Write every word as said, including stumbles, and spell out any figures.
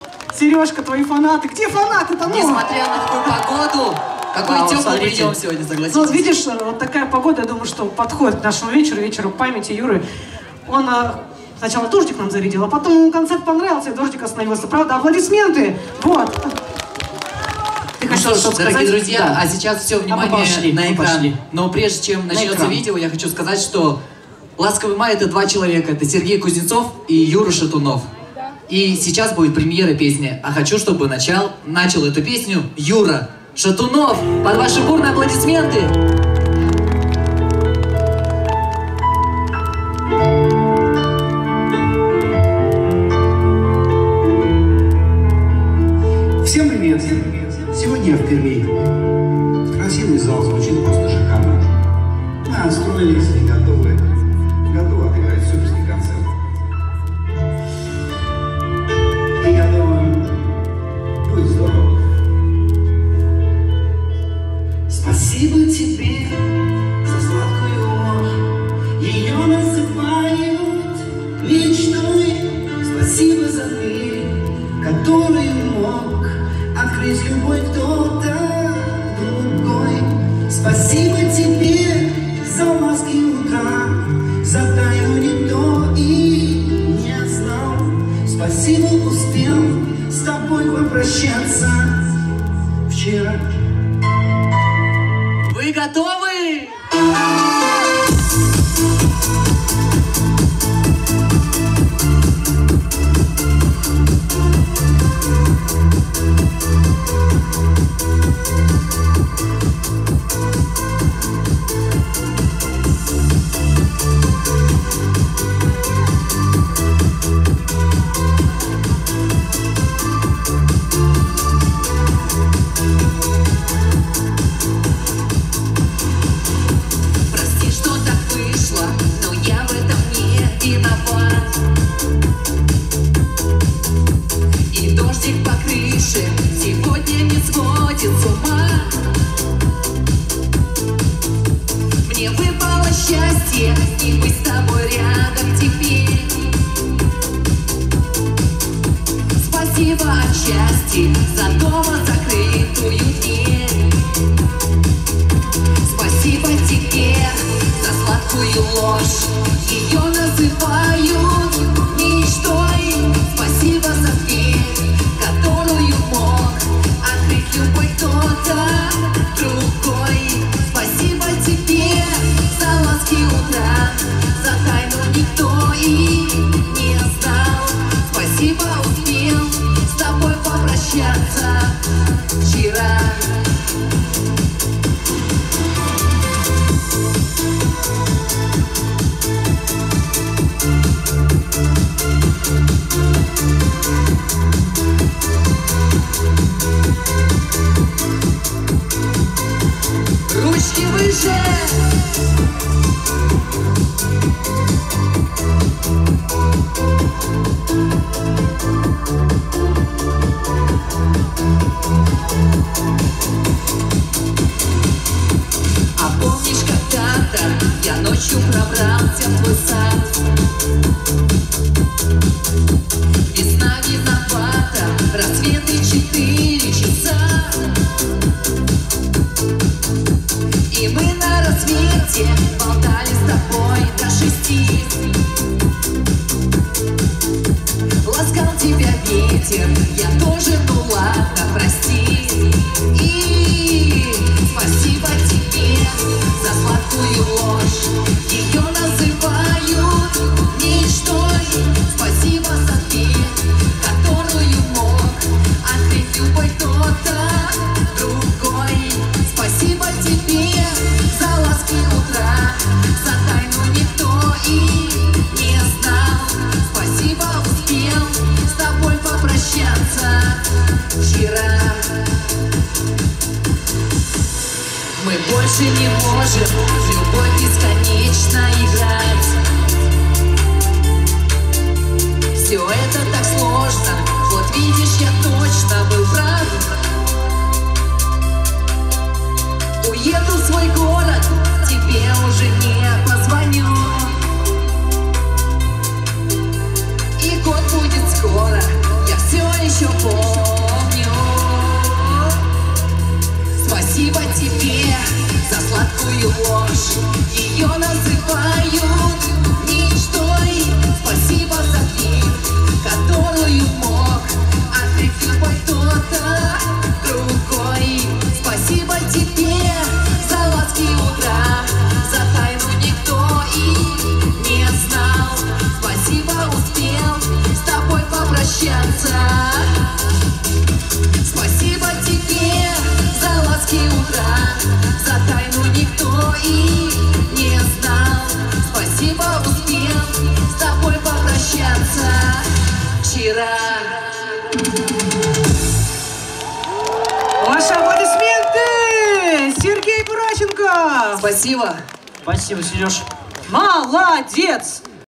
Сережка, твои фанаты. Где фанаты-то? Ну? Несмотря на такую погоду, какой А, теплый вот прием сегодня, согласитесь. Ну, вот видишь, вот такая погода, я думаю, что подходит к нашему вечеру, вечеру памяти Юры. Он а, сначала дождик нам зарядил, а потом ему концерт понравился, и дождик остановился. Правда, аплодисменты. Вот. Ты Ну что ж, дорогие сказать? друзья, Да. а сейчас все внимание а пошли, на экран. Пошли. Но прежде чем начнется экран. видео, я хочу сказать, что «Ласковый май» — это два человека. Это Сергей Кузнецов и Юра Шатунов. И сейчас будет премьера песни. А хочу, чтобы начал, начал эту песню Юра Шатунов. Под ваши бурные аплодисменты. Всем привет! Сегодня я в Перми. Красивый зал, звучит просто шикарно. Да, строились и готовы. Готовы отыграть суперский концерт. И я думаю, будет здорово. Спасибо тебе за сладкую ложь. Ее называют мечтой. Спасибо за дверь, которую мог открыть любой кто-то другой. Спасибо тебе за ласки утра, за тайну никто и не знал. Спасибо, успел с тобой попрощаться вчера. Вы готовы? Сегодня не сводит с ума. Мне выпало счастье, и быть с тобой рядом теперь. Спасибо отчасти за дома закрытую дверь. Спасибо тебе за сладкую ложь. Ее называют мечтой. Спасибо за дверь, которую мог открыть любой кто-то другой. Спасибо тебе за ласки утра, за тайну никто и не знал. Спасибо, успел с тобой попрощаться вчера. Ручки выше! А помнишь, когда-то я ночью пробрался в твой сад? Весна виновата, рассветы четыре часа. И мы на рассвете болтали с тобой до шести. Ласкал тебя ветер, я тоже, ну ладно, прости. И спасибо тебе за сладкую ложь. Ее называют мечтой. Спасибо за дверь, которую мог открыть любой кто-то другой. Спасибо тебе за ласки утра, за тайну никто и не знал. Спасибо, успел с тобой попрощаться вчера. Мы больше не можем в любовь бесконечно играть. Все это так сложно, вот видишь, я точно был прав. Уеду в свой город, тебе уже не позвоню. И год будет скоро, я все еще помню. ложь. Ее называют мечтой. Спасибо за дверь, которую мог открыть любой кто-то другой. Спасибо тебе за ласки утра, за тайну никто и не знал. Спасибо, успел с тобой попрощаться. Спасибо тебе за ласки утра, за тайну никто и не знал. Спасибо, успел с тобой попрощаться вчера. Ваши аплодисменты! Сергей Буращенко! Спасибо. Спасибо, Сереж. Молодец!